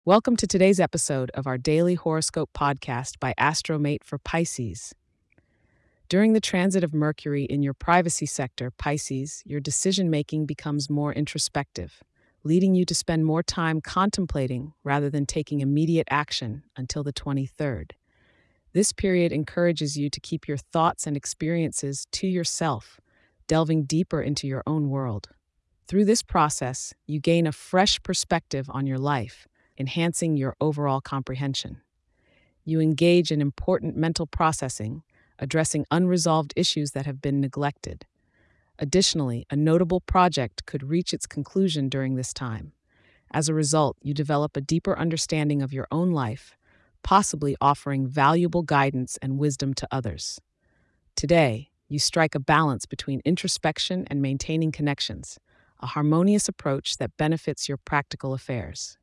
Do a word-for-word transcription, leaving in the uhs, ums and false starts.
Welcome to today's episode of our daily horoscope podcast by Astromate for Pisces. During the transit of Mercury in your privacy sector, Pisces, your decision making becomes more introspective, leading you to spend more time contemplating rather than taking immediate action until the twenty-third. This period encourages you to keep your thoughts and experiences to yourself, delving deeper into your own world. Through this process, you gain a fresh perspective on your life, enhancing your overall comprehension. You engage in important mental processing, addressing unresolved issues that have been neglected. Additionally, a notable project could reach its conclusion during this time. As a result, you develop a deeper understanding of your own life, possibly offering valuable guidance and wisdom to others. Today, you strike a balance between introspection and maintaining connections, a harmonious approach that benefits your practical affairs.